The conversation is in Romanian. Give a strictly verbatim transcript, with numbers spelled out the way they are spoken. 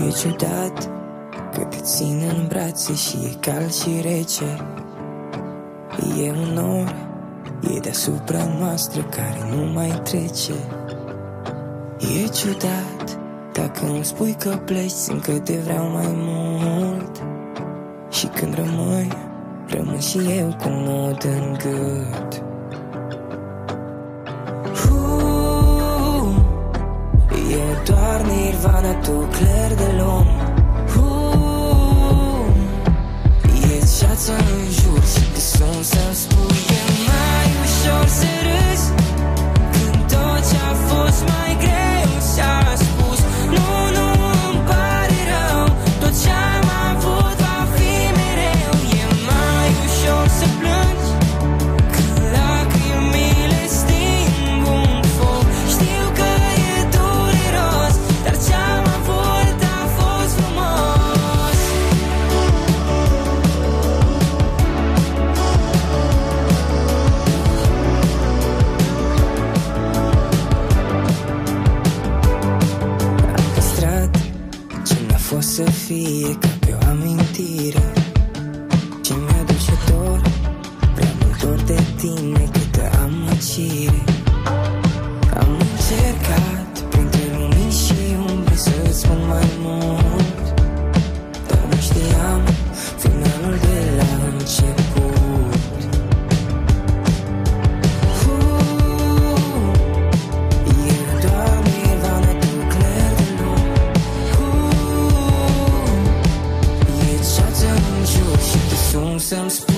E ciudat că te țin în brațe și e cald și rece. E un nor, e deasupra noastră care nu mai trece. E ciudat dacă îmi spui că pleci, simt că te vreau mai mult. Și când rămâi, rămân și eu cu mod în gât. uh, E doar Nirvana, tu cler de lung. uh, E ceață în jur și te sun să-mi spui. E mai ușor să râzi când tot ce-a fost mai greu s-a spus. Nu, nu îmi pare rău, tot ce-am avut va fi mereu. E mai ușor să plângi când lacrimile sting un foc. Știu că e dureros, dar ce-am avut a fost frumos. Am păstrat ce n-a fost să fie, ca pe o amintire ce mi-aduce dor, prea mult dor de tine, câtă amăcire. Am încercat printre lumini și umbre să-ți spun mai mult, dar nu știam finalul de la început. uh, E doar Nirvana, tu cler de lung. uh, E ceață în jur și te sun să-mi spui.